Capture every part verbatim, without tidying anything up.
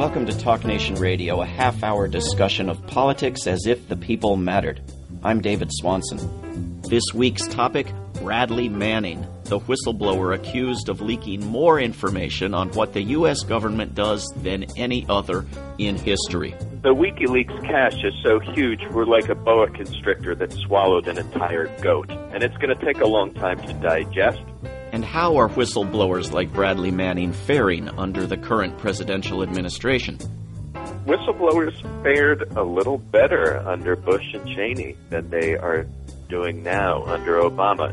Welcome to Talk Nation Radio, a half-hour discussion of politics as if the people mattered. I'm David Swanson. This week's topic, Bradley Manning, the whistleblower accused of leaking more information on what the U S government does than any other in history. The WikiLeaks cache is so huge, we're like a boa constrictor that swallowed an entire goat, and it's going to take a long time to digest. And how are whistleblowers like Bradley Manning faring under the current presidential administration? Whistleblowers fared a little better under Bush and Cheney than they are doing now under Obama.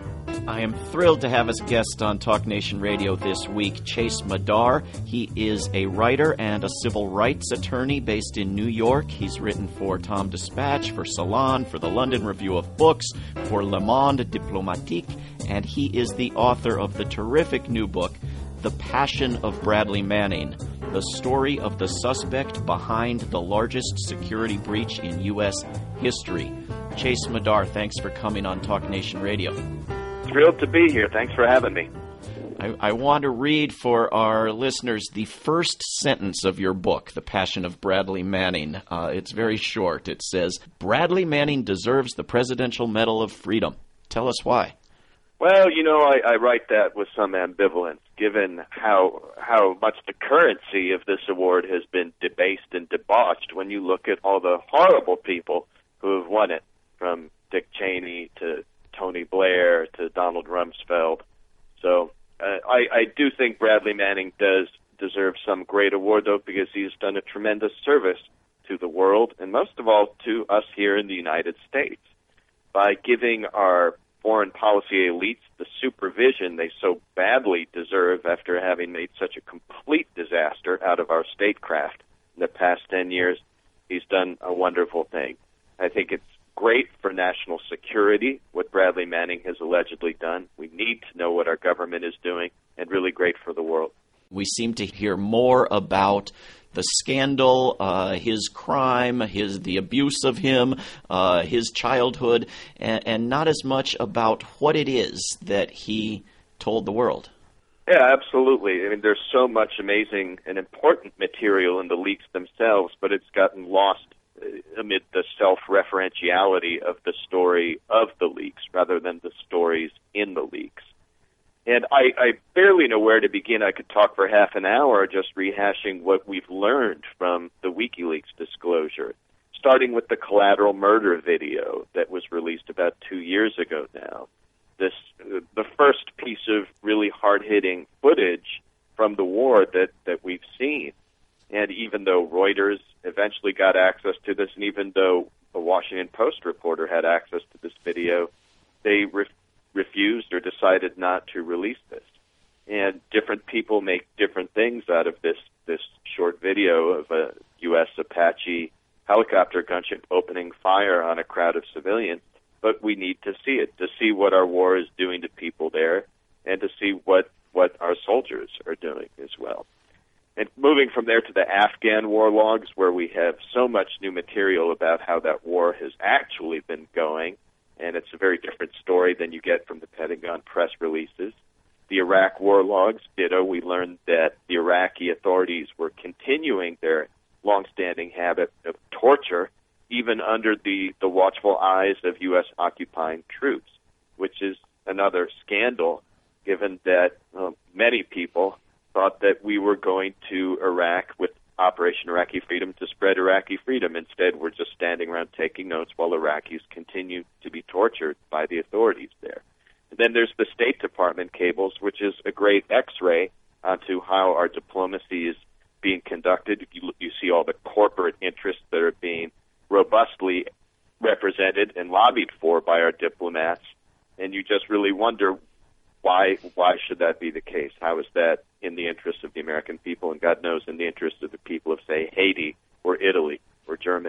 I am thrilled to have as guest on Talk Nation Radio this week Chase Madar. He is a writer and a civil rights attorney based in New York. He's written for Tom Dispatch, for Salon, for the London Review of Books, for Le Monde Diplomatique, and he is the author of the terrific new book, The Passion of Bradley Manning, the story of the suspect behind the largest security breach in U S history. Chase Madar, thanks for coming on Talk Nation Radio. Thrilled to be here. Thanks for having me. I, I want to read for our listeners the first sentence of your book, The Passion of Bradley Manning. Uh, it's very short. It says, Bradley Manning deserves the Presidential Medal of Freedom. Tell us why. Well, you know, I, I write that with some ambivalence, given how how much the currency of this award has been debased and debauched when you look at all the horrible people who have won it, from Dick Cheney to Tony Blair to Donald Rumsfeld. So uh, I, I do think Bradley Manning does deserve some great award, though, because he's done a tremendous service to the world, and most of all to us here in the United States, by giving our foreign policy elites the supervision they so badly deserve after having made such a complete disaster out of our statecraft in the past ten years. He's done a wonderful thing. I think it's great for national security, what Bradley Manning has allegedly done. We need to know what our government is doing, and really great for the world. We seem to hear more about the scandal, uh, his crime, his the abuse of him, uh, his childhood, and, and not as much about what it is that he told the world. Yeah, absolutely. I mean, there's so much amazing and important material in the leaks themselves, but it's gotten lost amid the self-referentiality of the story of the leaks rather than the stories in the leaks. And I, I barely know where to begin. I could talk for half an hour just rehashing what we've learned from the WikiLeaks disclosure, starting with the collateral murder video that was released about two years ago now. This uh, the first piece of really hard-hitting footage from the war that, that we've seen. And even though Reuters eventually got access to this, and even though a Washington Post reporter had access to this video, they re- refused or decided not to release this. And different people make different things out of this, this short video of a U S Apache helicopter gunship opening fire on a crowd of civilians. But we need to see it, to see what our war is doing to people there, and to see what, what our soldiers are doing as well. And moving from there to the Afghan war logs, where we have so much new material about how that war has actually been going, and it's a very different story than you get from the Pentagon press releases. The Iraq war logs, ditto, we learned that the Iraqi authorities were continuing their longstanding habit of torture, even under the, the watchful eyes of U S occupying troops, which is another scandal, given that uh, many people thought that we were going to Iraq with Operation Iraqi Freedom to spread Iraqi freedom. Instead, we're just standing around taking notes while Iraqis continue to be tortured by the authorities there. And then there's the State Department cables, which is a great X-ray onto how our diplomacy is being conducted. You, you see all the corporate interests that are being robustly represented and lobbied for by our diplomats, and you just really wonder, Why why should that be the case? How is that in the interest of the American people, and God knows in the interest of the people of, say, Haiti or Italy or Germany?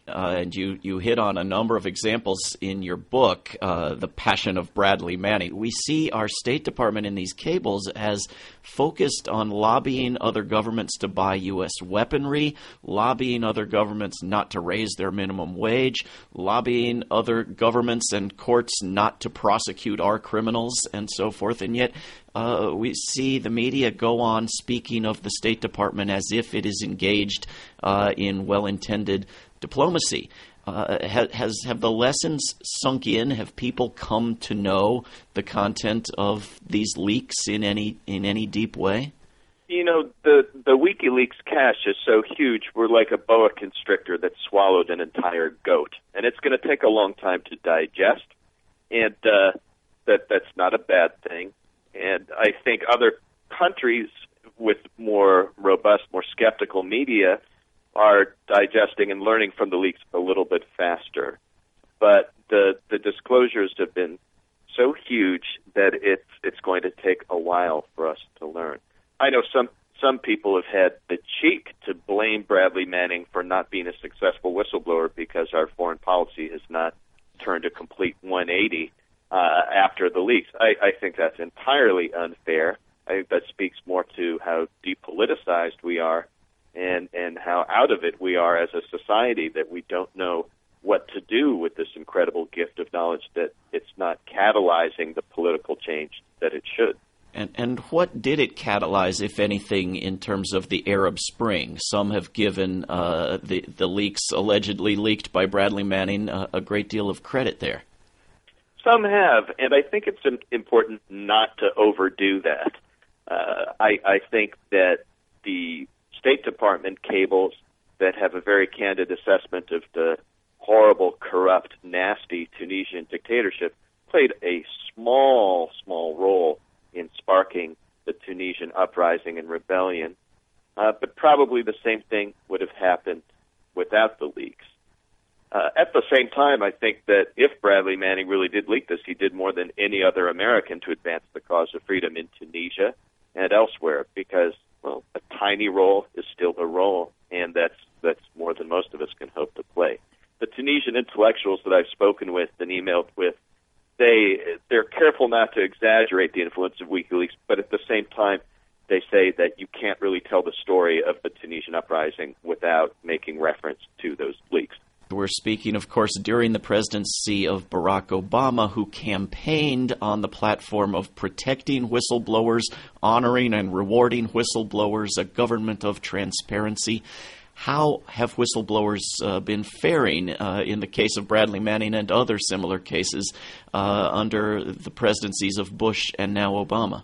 uh, and you, you hit on a number of examples in your book, uh, The Passion of Bradley Manning. We see our State Department in these cables as focused on lobbying other governments to buy U S weaponry, lobbying other governments not to raise their minimum wage, lobbying other governments and courts not to prosecute our criminals, and so forth. And yet uh, we see the media go on speaking of the State Department as if it is engaged uh, in well-intended diplomacy. Uh, has have the lessons sunk in? Have people come to know the content of these leaks in any in any deep way? You know, the the WikiLeaks cache is so huge, we're like a boa constrictor that swallowed an entire goat, and it's going to take a long time to digest, and uh, that that's not a bad thing. And I think other countries with more robust, more skeptical media are digesting and learning from the leaks a little bit faster. But the the disclosures have been so huge that it's it's going to take a while for us to learn. I know some some people have had the cheek to blame Bradley Manning for not being a successful whistleblower because our foreign policy has not turned a complete one eighty uh, after the leaks. I, I think that's entirely unfair. I think that speaks more to how depoliticized we are and, and how out of it we are as a society, that we don't know what to do with this incredible gift of knowledge, that it's not catalyzing the political change that it should. And, and what did it catalyze, if anything, in terms of the Arab Spring? Some have given uh, the, the leaks allegedly leaked by Bradley Manning uh, a great deal of credit there. Some have, and I think it's important not to overdo that. Uh, I, I think that the State Department cables that have a very candid assessment of the horrible, corrupt, nasty Tunisian dictatorship played a small, small role in sparking the Tunisian uprising and rebellion. Uh, but probably the same thing would have happened without the leaks. Uh, at the same time, I think that if Bradley Manning really did leak this, he did more than any other American to advance the cause of freedom in Tunisia and elsewhere, because, well, a tiny role is still a role, and that's that's more than most of us can hope to play. The Tunisian intellectuals that I've spoken with and emailed with, they, they're careful not to exaggerate the influence of WikiLeaks, but at the same time, they say that you can't really tell the story of the Tunisian uprising without making reference to those leaks. We're speaking, of course, during the presidency of Barack Obama, who campaigned on the platform of protecting whistleblowers, honoring and rewarding whistleblowers, a government of transparency. How have whistleblowers uh, been faring uh, in the case of Bradley Manning and other similar cases uh, under the presidencies of Bush and now Obama?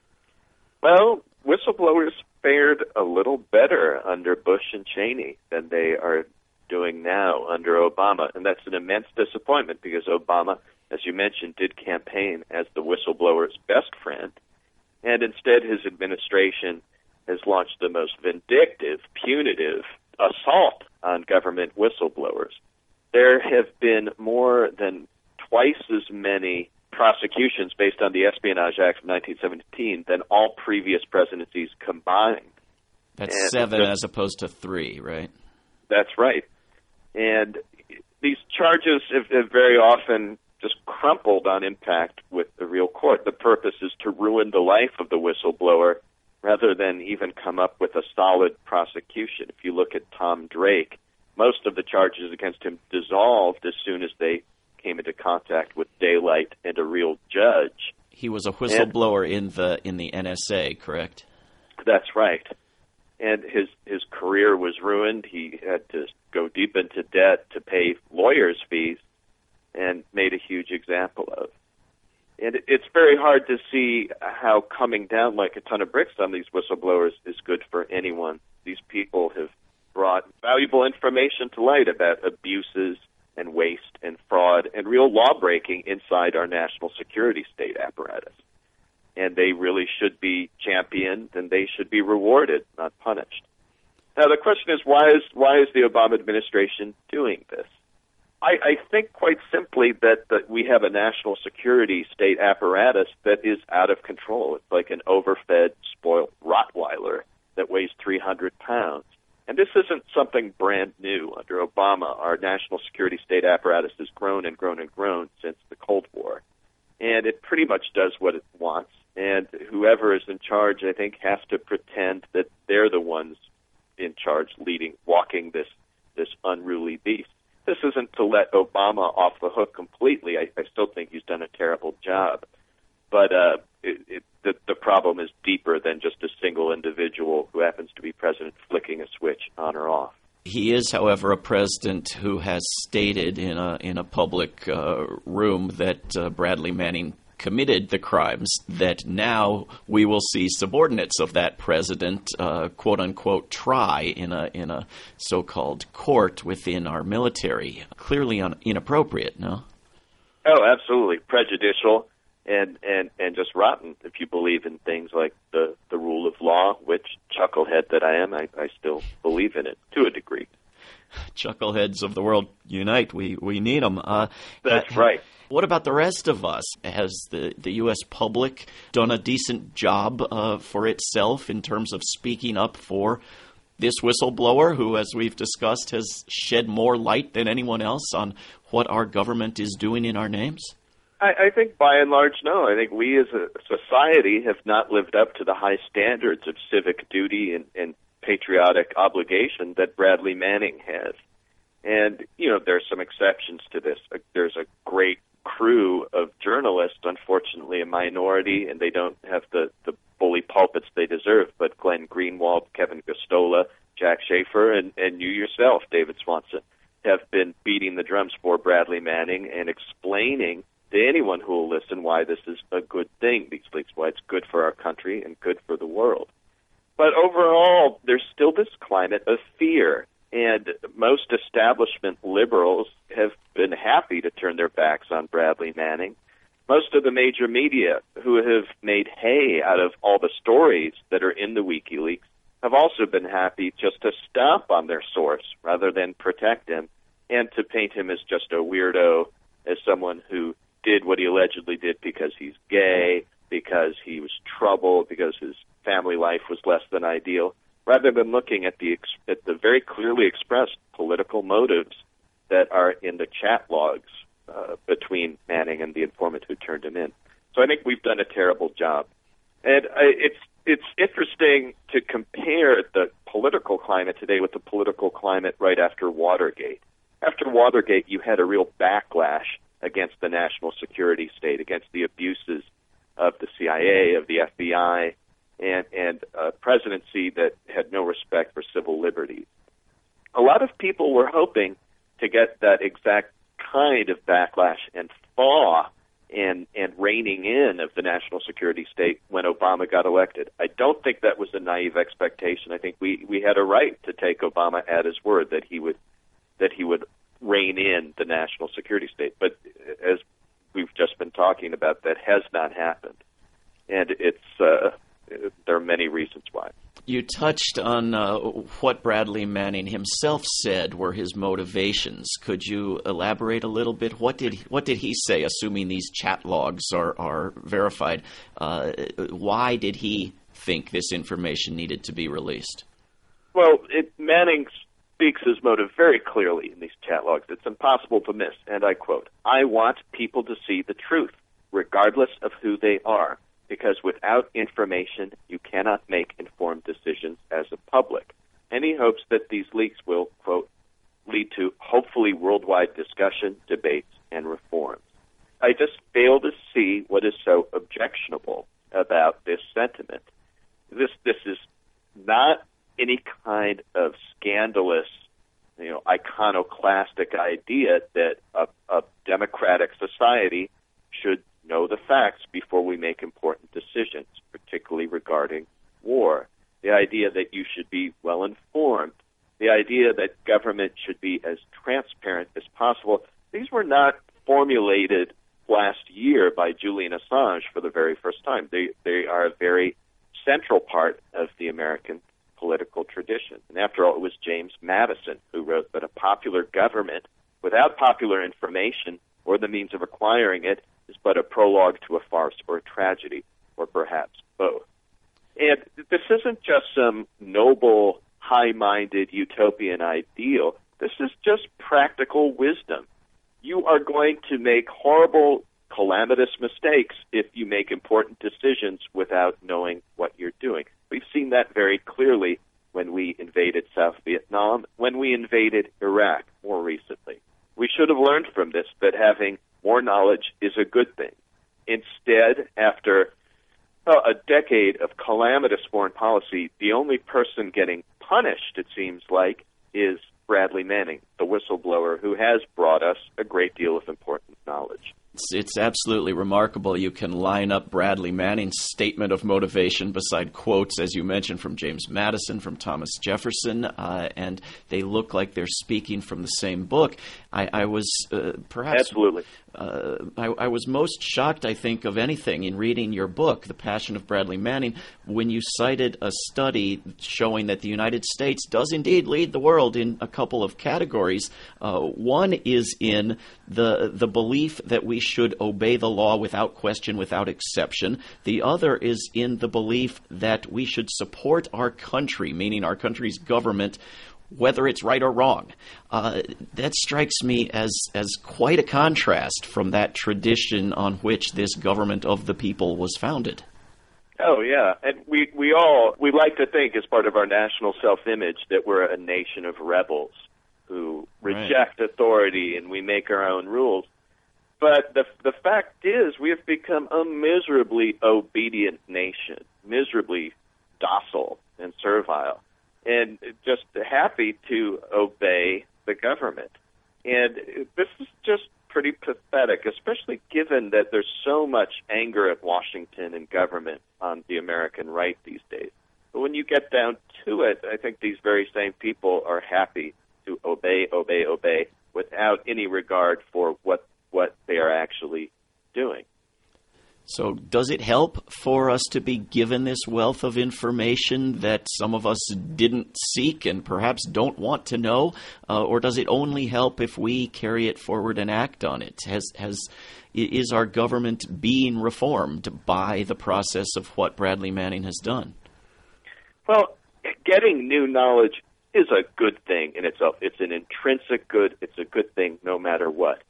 Well, whistleblowers fared a little better under Bush and Cheney than they are doing now under Obama, and that's an immense disappointment because Obama, as you mentioned, did campaign as the whistleblower's best friend, and instead his administration has launched the most vindictive, punitive assault on government whistleblowers. There have been more than twice as many prosecutions based on the Espionage Act of nineteen seventeen than all previous presidencies combined. That's and seven just, as opposed to three, right? That's right. And these charges have, have very often just crumpled on impact with the real court. The purpose is to ruin the life of the whistleblower rather than even come up with a solid prosecution. If you look at Tom Drake, most of the charges against him dissolved as soon as they came into contact with daylight and a real judge. He was a whistleblower and, in the in the N S A, correct? That's right. And his his career was ruined. He had to go deep into debt to pay lawyers' fees, and made a huge example of. And it's very hard to see how coming down like a ton of bricks on these whistleblowers is good for anyone. These people have brought valuable information to light about abuses and waste and fraud and real law-breaking inside our national security state apparatus. And they really should be championed, and they should be rewarded, not punished. Now, the question is, why is why is the Obama administration doing this? I, I think quite simply that, that we have a national security state apparatus that is out of control. It's like an overfed, spoiled Rottweiler that weighs three hundred pounds. And this isn't something brand new. Under Obama, our national security state apparatus has grown and grown and grown since the Cold War. And it pretty much does what it wants. And whoever is in charge, I think, has to pretend that they're the ones in charge, leading, walking this, this unruly beast. This isn't to let Obama off the hook completely. I, I still think he's done a terrible job. But uh, it, it, the, the problem is deeper than just a single individual who happens to be president flicking a switch on or off. He is, however, a president who has stated in a in a public uh, room that uh, Bradley Manning committed the crimes, that now we will see subordinates of that president, uh, quote unquote, try in a in a so-called court within our military. Clearly un- inappropriate, no? Oh, absolutely prejudicial and, and, and just rotten if you believe in things like the, the rule of law, which, chucklehead that I am, I, I still believe in it to a degree. Chuckleheads of the world unite. We we need them. Uh, That's uh, right. What about the rest of us? Has the, the U S public done a decent job uh, for itself in terms of speaking up for this whistleblower who, as we've discussed, has shed more light than anyone else on what our government is doing in our names? I, I think by and large, no. I think we as a society have not lived up to the high standards of civic duty and, and patriotic obligation that Bradley Manning has. And, you know, there are some exceptions to this. There's a great crew of journalists, unfortunately a minority, and they don't have the, the bully pulpits they deserve, but Glenn Greenwald, Kevin Gostola, Jack Schaefer, and, and you yourself, David Swanson, have been beating the drums for Bradley Manning and explaining to anyone who will listen why this is a good thing, these leaks, why it's good for our country and good for the world. But overall, there's still this climate of fear, and most establishment liberals have been happy to turn their backs on Bradley Manning. Most of the major media who have made hay out of all the stories that are in the WikiLeaks have also been happy just to stomp on their source rather than protect him and to paint him as just a weirdo, as someone who did what he allegedly did because he's gay, because he was troubled, because his family life was less than ideal, rather than looking at the at the very clearly expressed political motives that are in the chat logs uh, between Manning and the informant who turned him in. So I think we've done a terrible job. And I, it's it's interesting to compare the political climate today with the political climate right after Watergate. After Watergate, you had a real backlash against the national security state, against the abuses of the C I A, of the F B I, and, and a presidency that had no respect for civil liberties. A lot of people were hoping to get that exact kind of backlash and thaw and, and reining in of the national security state when Obama got elected. I don't think that was a naive expectation. I think we, we had a right to take Obama at his word that he would that he would rein in the national security state. But as we've just been talking about, that has not happened. And it's uh, there are many reasons why. You touched on uh, what Bradley Manning himself said were his motivations. Could you elaborate a little bit? What did he, what did he say, assuming these chat logs are, are verified? Uh, why did he think this information needed to be released? Well, it, Manning speaks his motive very clearly in these chat logs. It's impossible to miss, and I quote, "I want people to see the truth, regardless of who they are, because without information, you cannot make informed decisions as a public." And he hopes that these leaks will, quote, "lead to hopefully worldwide discussion, debates, and reforms." I just fail to see what is so objectionable about this sentiment. This this is not any kind of scandalous, you know, iconoclastic idea that a, a democratic society should know the facts before we make important decisions, particularly regarding war. The idea that you should be well informed, the idea that government should be as transparent as possible. These were not formulated last year by Julian Assange for the very first time. They they are a very central part of the American political tradition. And after all, it was James Madison who wrote that a popular government without popular information or the means of acquiring it is but a prologue to a farce or a tragedy, or perhaps both. And this isn't just some noble, high-minded utopian ideal. This is just practical wisdom. You are going to make horrible, calamitous mistakes if you make important decisions without knowing what you're doing. We've seen that very clearly when we invaded South Vietnam, when we invaded Iraq more recently. We should have learned from this that having more knowledge is a good thing. Instead, after well, a decade of calamitous foreign policy, the only person getting punished, it seems like, is Bradley Manning, the whistleblower who has brought us a great deal of important knowledge. It's, it's absolutely remarkable. You can line up Bradley Manning's statement of motivation beside quotes, as you mentioned, from James Madison, from Thomas Jefferson, uh, and they look like they're speaking from the same book. I, I was uh, perhaps... Absolutely. Uh, I, I was most shocked, I think, of anything in reading your book, The Passion of Bradley Manning, when you cited a study showing that the United States does indeed lead the world in a couple of categories. Uh, one is in the the belief that we should obey the law without question, without exception. The other is in the belief that we should support our country, meaning our country's government, whether it's right or wrong. Uh, that strikes me as, as quite a contrast from that tradition on which this government of the people was founded. Oh, yeah. And we, we all, we like to think as part of our national self-image that we're a nation of rebels who reject right. authority and we make our own rules. But the the fact is we have become a miserably obedient nation, miserably docile and servile, and just happy to obey the government. And this is just pretty pathetic, especially given that there's so much anger at Washington and government on the American right these days. But when you get down to it, I think these very same people are happy to obey, obey, obey without any regard for what, what they are actually doing. So does it help for us to be given this wealth of information that some of us didn't seek and perhaps don't want to know, uh, or does it only help if we carry it forward and act on it? Has has is our government being reformed by the process of what Bradley Manning has done? Well, getting new knowledge is a good thing in itself. It's an intrinsic good. It's a good thing no matter what.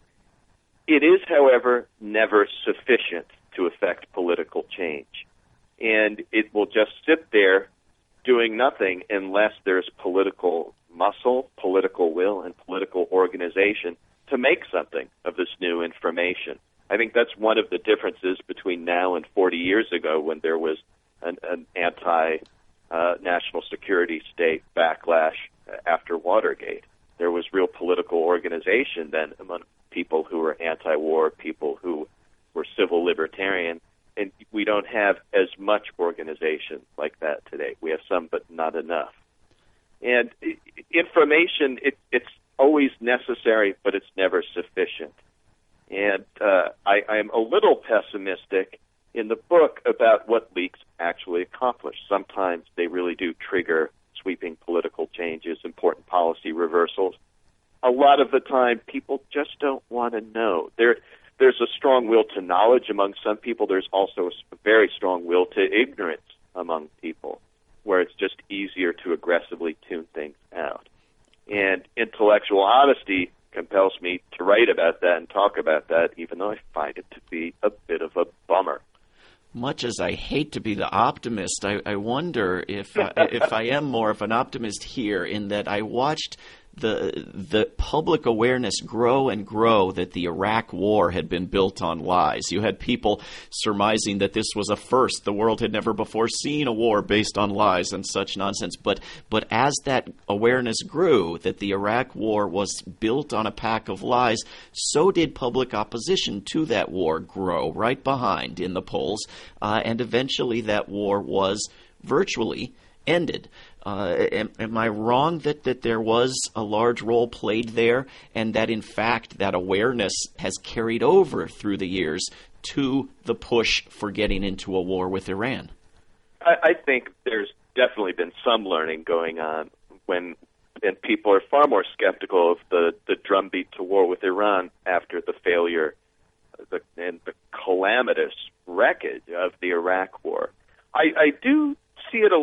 It is, however, never sufficient to affect political change. And it will just sit there doing nothing unless there's political muscle, political will, and political organization to make something of this new information. I think that's one of the differences between now and forty years ago when there was an, an anti-national uh, security state backlash after Watergate. There was real political organization then among people who were anti-war, people who were civil libertarian, and we don't have as much organization like that today. We have some, but not enough. And information, it, it's always necessary, but it's never sufficient. And uh, I, I'm a little pessimistic in the book about what leaks actually accomplish. Sometimes they really do trigger sweeping political changes, important policy reversals. A lot of the time, people just don't want to know. There, there's a strong will to knowledge among some people. There's also a very strong will to ignorance among people, where it's just easier to aggressively tune things out. And intellectual honesty compels me to write about that and talk about that, even though I find it to be a bit of a bummer. Much as I hate to be the optimist, I, I wonder if uh, if I am more of an optimist here, in that I watched the the public awareness grow and grow that the Iraq War had been built on lies. You had people surmising that this was a first. The world had never before seen a war based on lies and such nonsense. But but as that awareness grew, that the Iraq War was built on a pack of lies, so did public opposition to that war grow right behind in the polls. Uh, and eventually that war was virtually ended. Uh, am, am I wrong that, that there was a large role played there, and that in fact that awareness has carried over through the years to the push for getting into a war with Iran? I, I think there's definitely been some learning going on when, and people are far more skeptical of the, the drumbeat to war with Iran after the failure the, and the calamitous wreckage of the Iraq War. I, I do see it a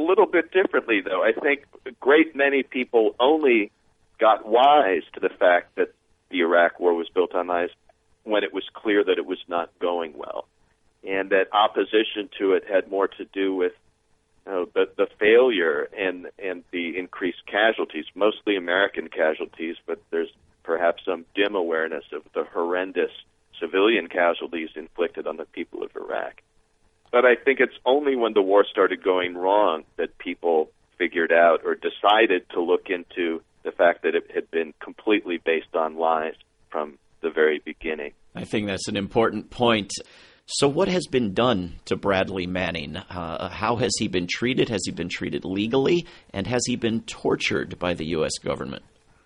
little bit differently, though. I think a great many people only got wise to the fact that the Iraq War was built on lies when it was clear that it was not going well, and that opposition to it had more to do with you know, the, the failure and, and the increased casualties, mostly American casualties, but there's perhaps some dim awareness of the horrendous civilian casualties inflicted on the people of Iraq. But I think it's only when the war started going wrong that people figured out or decided to look into the fact that it had been completely based on lies from the very beginning. I think that's an important point. So what has been done to Bradley Manning? Uh, how has he been treated? Has he been treated legally? And has he been tortured by the U S government?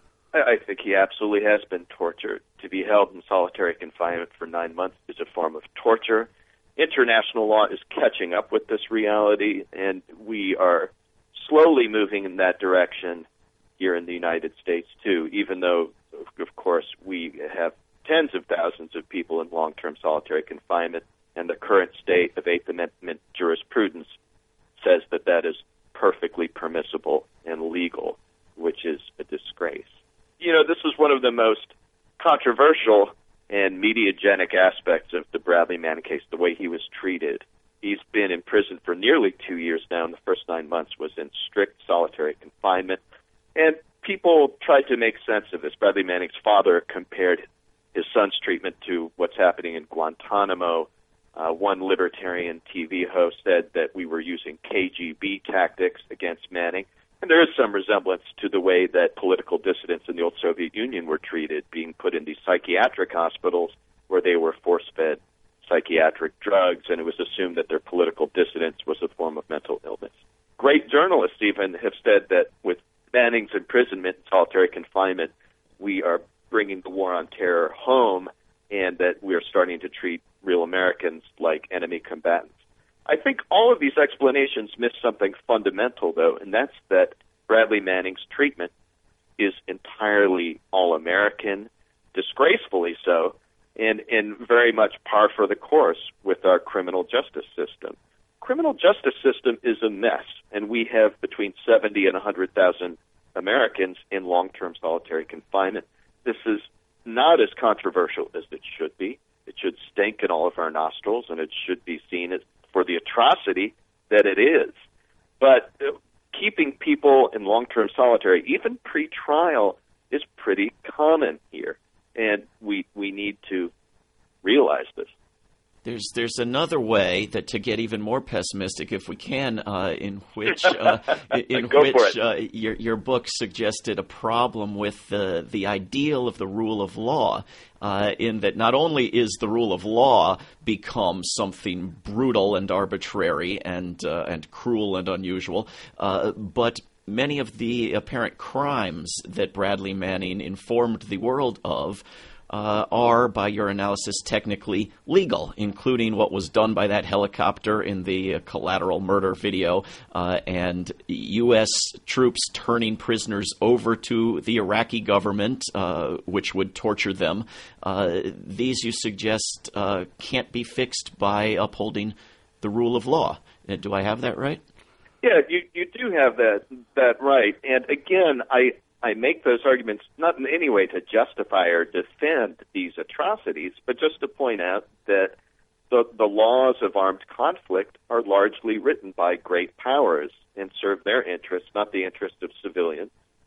I think he absolutely has been tortured. To be held in solitary confinement for nine months is a form of torture. International law is catching up with this reality, and we are slowly moving in that direction here in the United States, too, even though, of course, we have tens of thousands of people in long-term solitary confinement, and the current state of Eighth Amendment jurisprudence says that that is perfectly permissible and legal, which is a disgrace. You know, this is one of the most controversial and mediagenic aspects of the Bradley Manning case, the way he was treated. He's been in prison for nearly two years now, and the first nine months was in strict solitary confinement. And people tried to make sense of this. Bradley Manning's father compared his son's treatment to what's happening in Guantanamo. Uh, one libertarian T V host said that we were using K G B tactics against Manning. And there is some resemblance to the way that political dissidents in the old Soviet Union were treated, being put in these psychiatric hospitals where they were force-fed psychiatric drugs, and it was assumed that their political dissidence was a form of mental illness. Great journalists even have said that with Manning's imprisonment and solitary confinement, we are bringing the war on terror home, and that we are starting to treat real Americans like enemy combatants. I think all of these explanations miss something fundamental, though, and that's that Bradley Manning's treatment is entirely all-American, disgracefully so, and, and very much par for the course with our criminal justice system. Criminal justice system is a mess, and we have between seventy and one hundred thousand Americans in long-term solitary confinement. This is not as controversial as it should be. It should stink in all of our nostrils, and it should be seen as for the atrocity that it is. But uh, keeping people in long-term solitary, even pre-trial, is pretty common here, and we we need to realize this. There's there's another way that to get even more pessimistic, if we can, uh, in which uh, in which uh, your your book suggested a problem with the the ideal of the rule of law, uh, in that not only is the rule of law become something brutal and arbitrary and uh, and cruel and unusual, uh, but many of the apparent crimes that Bradley Manning informed the world of Uh, are, by your analysis, technically legal, including what was done by that helicopter in the uh, collateral murder video, uh, and U S troops turning prisoners over to the Iraqi government, uh, which would torture them. Uh, these, you suggest, uh, can't be fixed by upholding the rule of law. Uh, do I have that right? Yeah, you, you do have that that right. And again, I I make those arguments not in any way to justify or defend these atrocities, but just to point out that the, the laws of armed conflict are largely written by great powers and serve their interests, not the interests of civilians.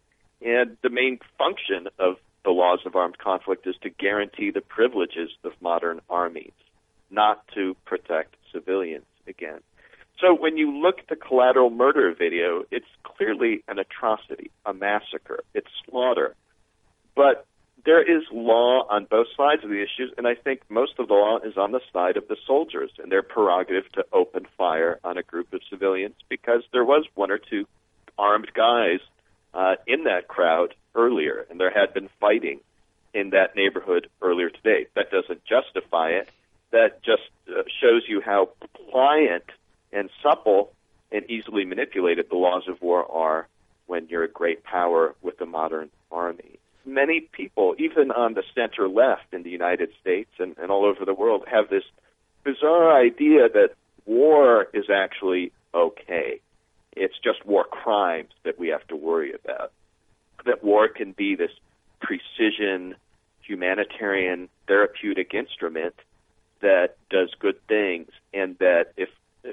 And the main function of the laws of armed conflict is to guarantee the privileges of modern armies, not to protect civilians again. So when you look at the collateral murder video, it's clearly an atrocity, a massacre. It's slaughter. But there is law on both sides of the issues, and I think most of the law is on the side of the soldiers and their prerogative to open fire on a group of civilians, because there was one or two armed guys uh, in that crowd earlier, and there had been fighting in that neighborhood earlier today. That doesn't justify it. That just uh, shows you how pliant and supple and easily manipulated the laws of war are when you're a great power with a modern army. Many people, even on the center left in the United States and, and all over the world, have this bizarre idea that war is actually okay. It's just war crimes that we have to worry about. That war can be this precision, humanitarian, therapeutic instrument that does good things, and that if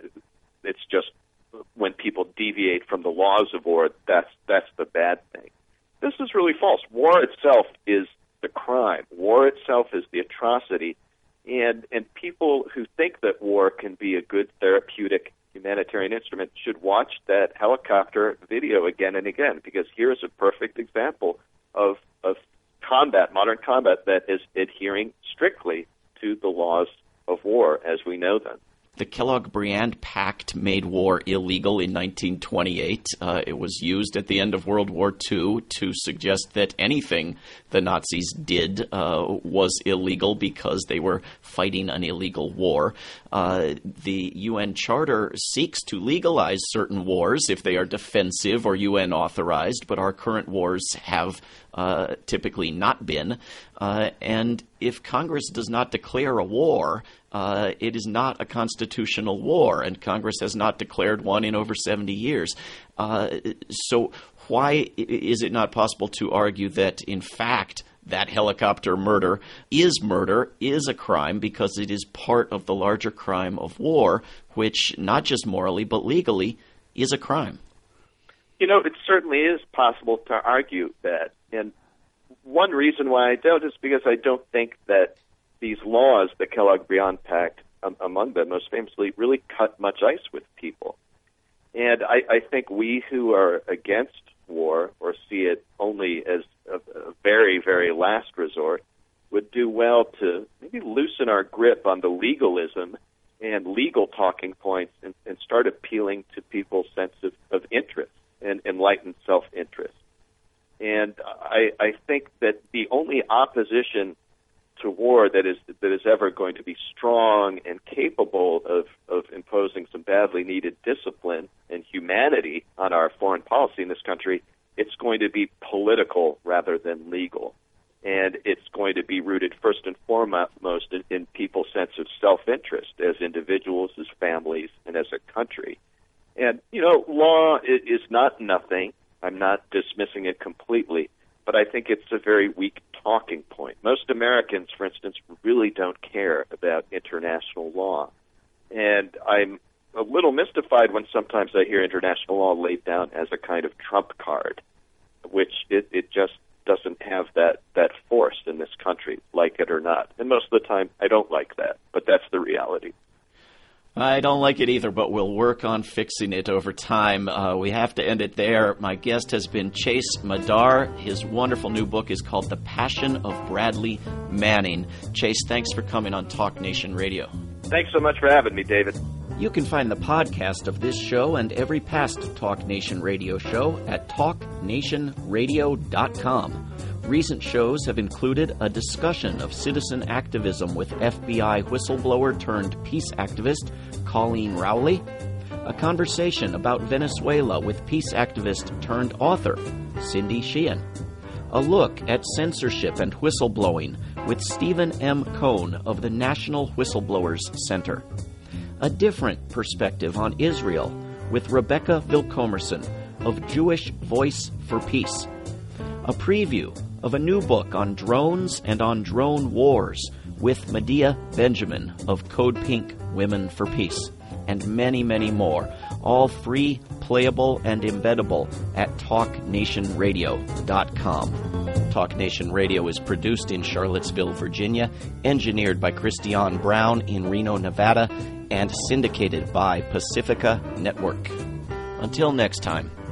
it's just when people deviate from the laws of war, that's that's the bad thing. This is really false. War itself is the crime. War itself is the atrocity, and and people who think that war can be a good therapeutic humanitarian instrument should watch that helicopter video again and again, because here's a perfect example of of combat, modern combat, that is adhering strictly to the laws of war as we know them. The Kellogg-Briand Pact made war illegal in nineteen twenty-eight. Uh, it was used at the end of World War Two to suggest that anything the Nazis did uh, was illegal because they were fighting an illegal war. Uh, the U N Charter seeks to legalize certain wars if they are defensive or U N authorized, but our current wars have uh, typically not been. Uh, and if Congress does not declare a war, uh, it is not a constitutional war, and Congress has not declared one in over seventy years. Uh, so why is it not possible to argue that, in fact, that helicopter murder is murder, is a crime, because it is part of the larger crime of war, which not just morally but legally is a crime? You know, it certainly is possible to argue that. And one reason why I don't is because I don't think that these laws, the Kellogg-Briand Pact, um, among them most famously, really cut much ice with people. And I, I think we who are against war or see it only as a, a very, very last resort would do well to maybe loosen our grip on the legalism and legal talking points and, and start appealing to people's sense of, of interest and enlightened self-interest. And I, I think that the only opposition to war that is that is ever going to be strong and capable of, of imposing some badly needed discipline and humanity on our foreign policy in this country, it's going to be political rather than legal. And it's going to be rooted first and foremost in, in people's sense of self-interest as individuals, as families, and as a country. And, you know, law is not nothing. I'm not dismissing it completely, but I think it's a very weak talking point. Most Americans, for instance, really don't care about international law. And I'm a little mystified when sometimes I hear international law laid down as a kind of trump card, which it, it just doesn't have that, that force in this country, like it or not. And most of the time, I don't like that, but that's the reality. I don't like it either, but we'll work on fixing it over time. Uh, we have to end it there. My guest has been Chase Madar. His wonderful new book is called The Passion of Bradley Manning. Chase, thanks for coming on Talk Nation Radio. Thanks so much for having me, David. You can find the podcast of this show and every past Talk Nation Radio show at talk nation radio dot com. Recent shows have included a discussion of citizen activism with F B I whistleblower turned peace activist Colleen Rowley, a conversation about Venezuela with peace activist turned author Cindy Sheehan, a look at censorship and whistleblowing with Stephen M. Cohn of the National Whistleblowers Center, a different perspective on Israel with Rebecca Vilkomerson of Jewish Voice for Peace, a preview of a new book on drones and on drone wars with Medea Benjamin of Code Pink Women for Peace, and many, many more, all free, playable, and embeddable at talk nation radio dot com. Talk Nation Radio is produced in Charlottesville, Virginia, engineered by Christiane Brown in Reno, Nevada, and syndicated by Pacifica Network. Until next time.